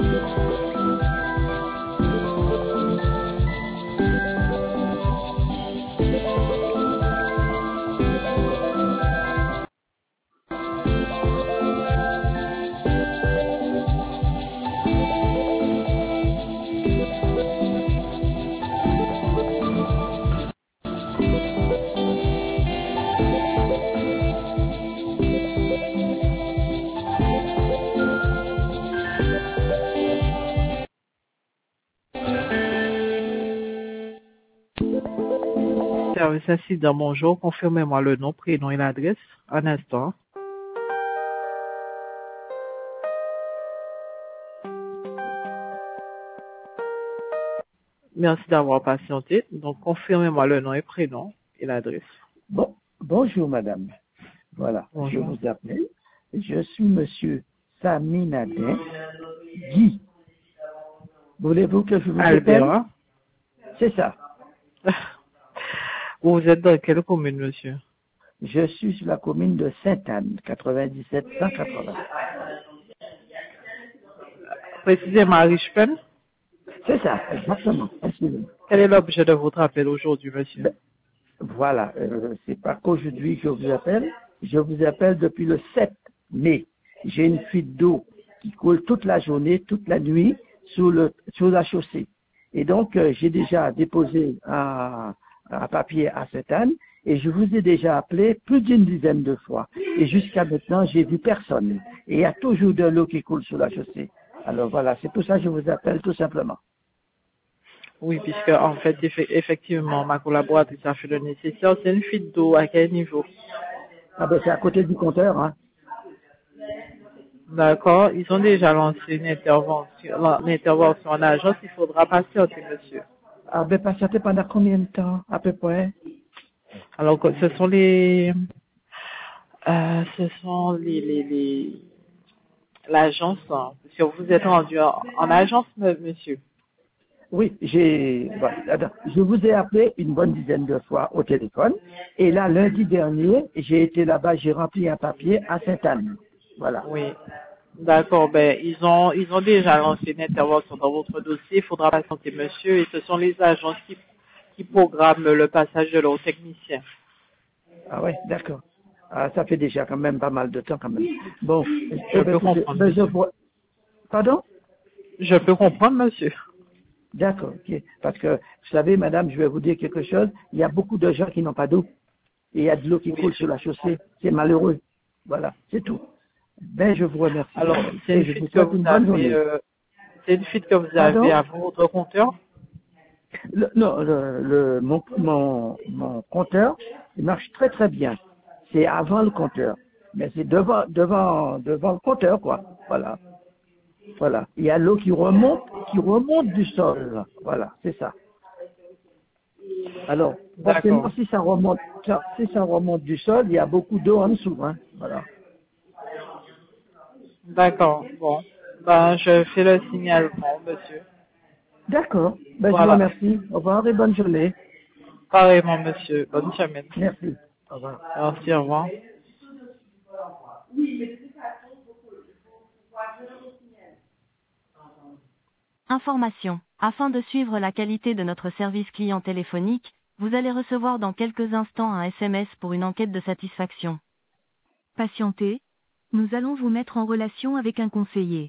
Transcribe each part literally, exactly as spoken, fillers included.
Service incident, bonjour. Confirmez-moi le nom, prénom et l'adresse. Un instant. Merci d'avoir patienté. Donc, confirmez-moi le nom et prénom et l'adresse. Bon, bonjour madame. Voilà, bonjour. Je vous appelle. Je suis monsieur Sami Nadin Guy. Voulez-vous que je vous Albert, appelle? hein? C'est ça. Vous êtes dans quelle commune, monsieur? Je suis sur la commune de Sainte-Anne, quatre-vingt-dix-sept cent quatre-vingts. Précisément à Richpen? C'est ça, exactement. Excusez-moi. Quel est l'objet de votre appel aujourd'hui, monsieur? Ben, voilà, euh, c'est pas qu'aujourd'hui que je vous appelle. Je vous appelle depuis le sept mai. J'ai une fuite d'eau qui coule toute la journée, toute la nuit, sur, le, sur la chaussée. Et donc, euh, j'ai déjà déposé un, un papier à Sainte-Anne et je vous ai déjà appelé plus d'une dizaine de fois. Et jusqu'à maintenant, j'ai vu personne. Et il y a toujours de l'eau qui coule sur la chaussée. Alors voilà, c'est pour ça que je vous appelle tout simplement. Oui, puisque en fait, eff- effectivement, ma collaboratrice a fait le nécessaire. C'est une fuite d'eau à quel niveau? Ah ben c'est à côté du compteur, hein. D'accord. Ils ont déjà lancé une intervention, l'intervention en agence. Il faudra patienter, monsieur. Ah ben patienter pendant combien de temps, à peu près? Alors, que ce sont les, euh, ce sont les, les, les, l'agence, hein, parce que vous êtes rendu en, en agence, me- monsieur. Oui, j'ai, voilà, attends, je vous ai appelé une bonne dizaine de fois au téléphone. Et là, lundi dernier, j'ai été là-bas, j'ai rempli un papier à Sainte-Anne. Voilà. Oui. D'accord. Ben, ils ont, ils ont déjà lancé une intervention dans votre dossier. Il faudra patienter, monsieur. Et ce sont les agences qui, qui programment le passage de leurs techniciens. Ah ouais, d'accord. Ah, ça fait déjà quand même pas mal de temps quand même. Bon, Je eh ben, peux écoutez, comprendre, ben, je monsieur. vois. Pardon? Je peux comprendre, monsieur. D'accord, ok. Parce que, vous savez, madame, je vais vous dire quelque chose. Il y a beaucoup de gens qui n'ont pas d'eau. Et il y a de l'eau qui Oui. coule sur la chaussée. C'est malheureux. Voilà, c'est tout. Ben, je vous remercie. Alors, madame. c'est Et une je vous fuite que souhaite vous une bonne avez, journée. euh, c'est une fuite que vous avez Pardon? avant votre compteur. Le, non, le, le, mon, mon, mon compteur, il marche très très bien. C'est avant le compteur. Mais c'est devant, devant, devant le compteur, quoi. Voilà. Voilà. Il y a l'eau qui remonte, qui remonte du sol. Là. Voilà, c'est ça. Alors, forcément, D'accord. si ça remonte, ça- si ça remonte du sol, il y a beaucoup d'eau en dessous, hein. Voilà. D'accord. Bon. Ben, je fais le signalement, monsieur. D'accord. Ben, je vous Voilà. remercie. Au revoir et bonne journée. Pareillement, monsieur. Bonne semaine. Merci. Au revoir. Merci, au revoir. Information. Afin de suivre la qualité de notre service client téléphonique, vous allez recevoir dans quelques instants un S M S pour une enquête de satisfaction. Patientez. Nous allons vous mettre en relation avec un conseiller.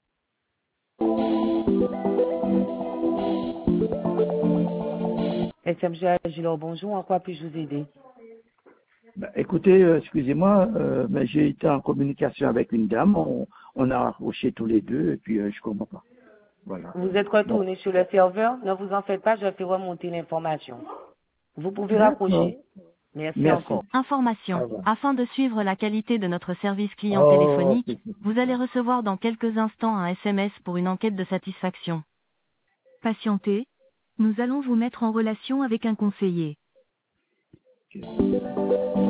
S M G Agilor, bonjour, en quoi puis-je vous aider? Ben, écoutez, euh, excusez-moi, euh, mais j'ai été en communication avec une dame, on, on a accroché tous les deux, et puis euh, je comprends pas. Voilà. Vous êtes Bon. retourné sur le serveur, ne vous en faites pas, je fais remonter l'information. Vous pouvez D'accord. raccrocher. Merci, Merci. encore. Au Information. revoir. Afin de suivre la qualité de notre service client Oh, téléphonique, c'est- c'est- vous allez recevoir dans quelques instants un S M S pour une enquête de satisfaction. Patientez. Nous allons vous mettre en relation avec un conseiller. c'est-